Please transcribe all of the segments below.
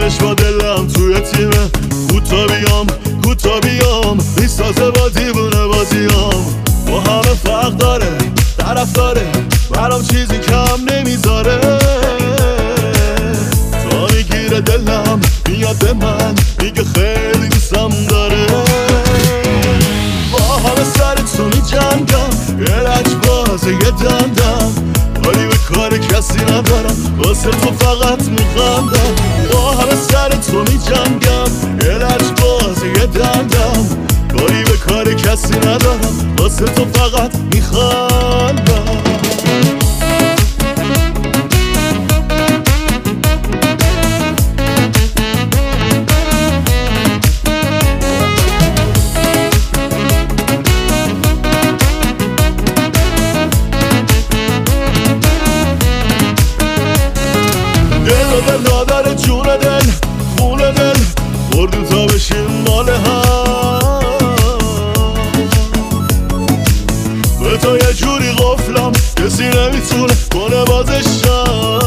دلش با دلم توی تیمه، کوتا بیام میسازه با دیوونه بازیام. با همه فرق داره، طرف داره، برام چیزی کم نمیذاره. تا میگیره دلم میاد به من میگه خیلی دوستم داره. با همه سرتو میجنگم، یه لجبازه یه دندم، ولی به کار کسی ندارم، واسه تو فقط میخندم. با همه سرتو میجنگم، یه لجبازه یه دندم، ولی به کار کسی ندارم، واسه تو فقط میخندم. دل دادر جون دل، خون دل بردیم تا بشیم مال هم. به تو یه جوری قفلم کسی نمیتونه کنه بازشم.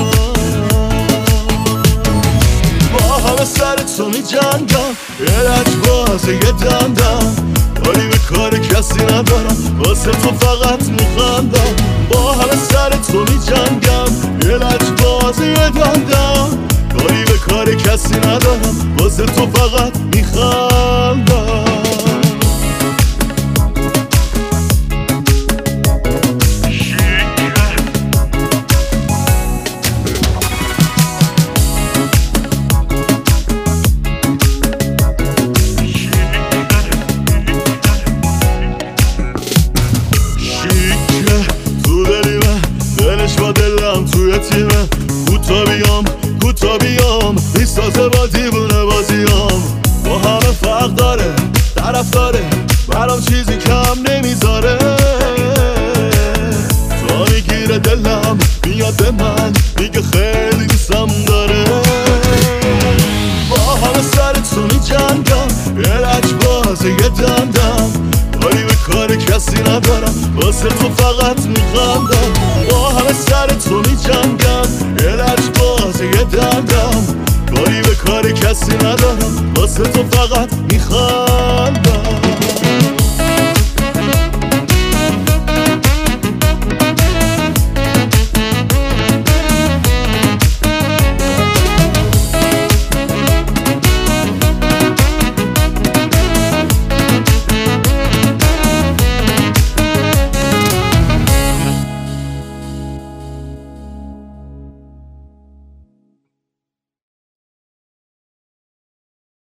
با همه سرتو میجنگم، یه لجبازه یه دندم، ولی به کار کسی ندارم، واسه تو فقط میخندم. با همه سرتو میجنگم، یه لجبازه یه دندم، ولی به کار کسی ندارم، واسه تو فقط میخندم. با دلم توی تیمه، کوتا بیام میسازه با دیوونه بازیام. با همه فرق داره، طرف داره، برام چیزی کم نمیذاره. تا میگیره دلم میاد به من میگه خیلی دوستم داره. با همه سرتو میجنگم، یه لجبازه یه دندم، ولی به کار کسی ندارم، واسه تو فقط میخندم. با همه سرتو میجنگم، یه لجبازه یه دندم، ولی به کار کسی ندارم، واسه تو فقط